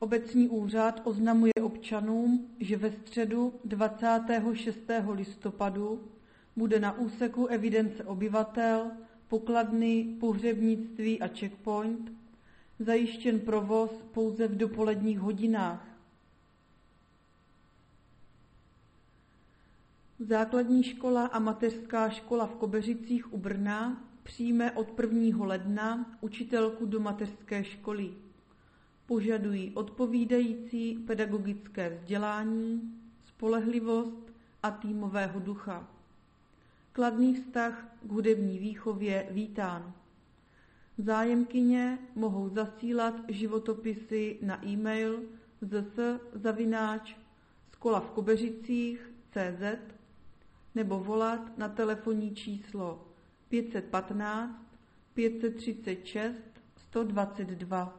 Obecní úřad oznamuje občanům, že ve středu 26. listopadu bude na úseku evidence obyvatel, pokladny, pohřebnictví a checkpoint zajištěn provoz pouze v dopoledních hodinách. Základní škola a mateřská škola v Kobeřicích u Brna přijme od 1. ledna učitelku do mateřské školy. Požadují odpovídající pedagogické vzdělání, spolehlivost a týmového ducha. Kladný vztah k hudební výchově vítán. Zájemkyně mohou zasílat životopisy na e-mail zs@skolavkobeřicích.cz nebo volat na telefonní číslo 515 536 122.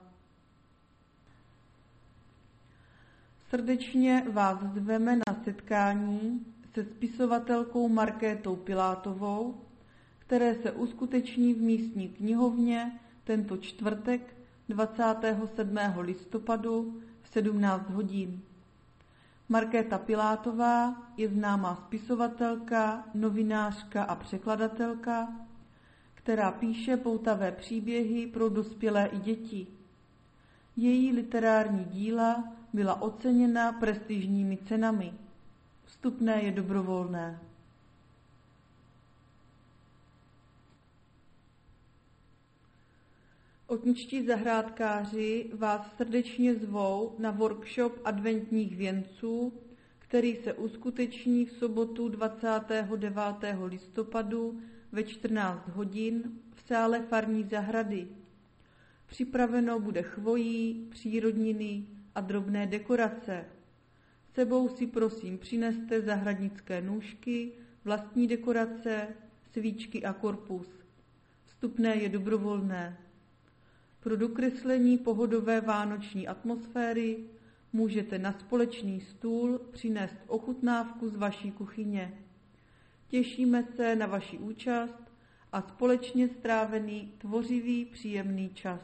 Srdečně vás zveme na setkání se spisovatelkou Markétou Pilátovou, které se uskuteční v místní knihovně tento čtvrtek 27. listopadu v 17 hodin. Markéta Pilátová je známá spisovatelka, novinářka a překladatelka, která píše poutavé příběhy pro dospělé i děti. Její literární díla byla oceněna prestižními cenami. Vstupné je dobrovolné. Otničtí zahrádkáři vás srdečně zvou na workshop adventních věnců, který se uskuteční v sobotu 29. listopadu ve 14 hodin v sále farní zahrady. Připraveno bude chvojí, přírodniny a drobné dekorace. Sebou si prosím přineste zahradnické nůžky, vlastní dekorace, svíčky a korpus. Vstupné je dobrovolné. Pro dokreslení pohodové vánoční atmosféry můžete na společný stůl přinést ochutnávku z vaší kuchyně. Těšíme se na vaši účast a společně strávený tvořivý příjemný čas.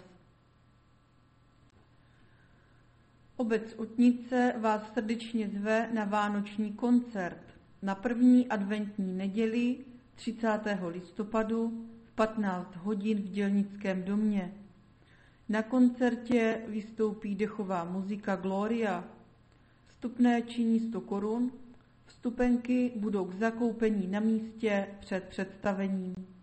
Obec Otnice vás srdečně zve na vánoční koncert na první adventní neděli 30. listopadu v 15 hodin v Dělnickém domě. Na koncertě vystoupí dechová muzika Gloria. Vstupné činí 100 korun, vstupenky budou k zakoupení na místě před představením.